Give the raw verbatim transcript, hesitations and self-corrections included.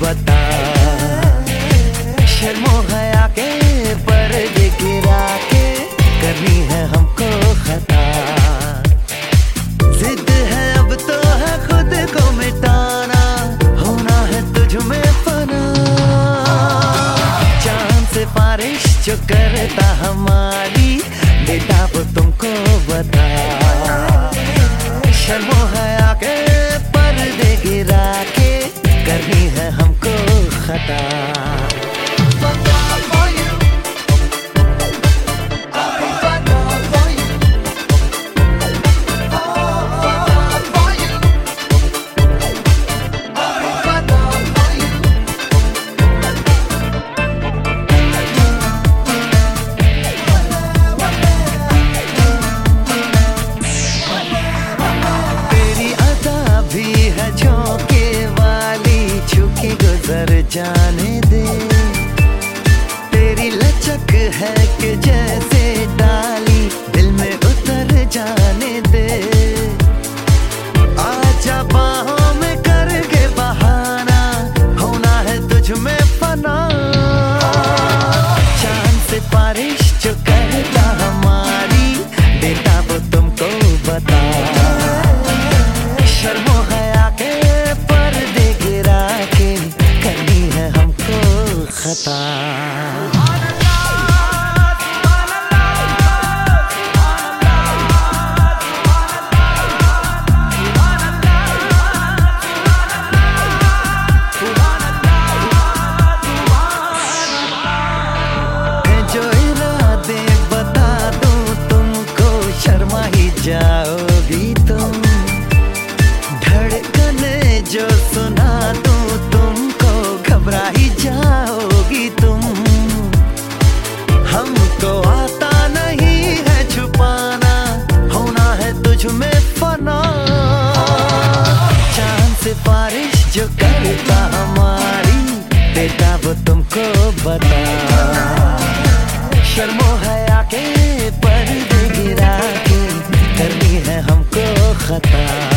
बता। शर्मो हया के पर्दे गिरा के करनी है हमको खता। जिद है अब तो है खुद को मिटाना, होना है तुझ में फना। चांद से बारिश जो करता हमारी, बेटा वो तुमको बता। शर्मो हया के पर्दे गिरा के करनी है हमको खता। जाने दे तेरी लचक है कि जैसे डाली दिल में उतर जाने दे। आजा बाहों में करके बहाना, होना है तुझ में फना। चांद से बारिश जो करता हमारी, बेटा वो तुमको बता। शर्मो हया के पर्दे गिरा के करनी है हमको खता। जो इरादे बता दूं तुमको, शर्मा ही जाओगी तुम। धड़कने जो सुना दूं तुमको, घबरा ही जाओगी तुम। हमको आता नहीं है छुपाना, होना है तुझ में फना। चांद से बारिश जो करता हमारी, बेटा वो तुमको बता। शर्मो हया के पर्दे गिरा के करनी है हमको खता।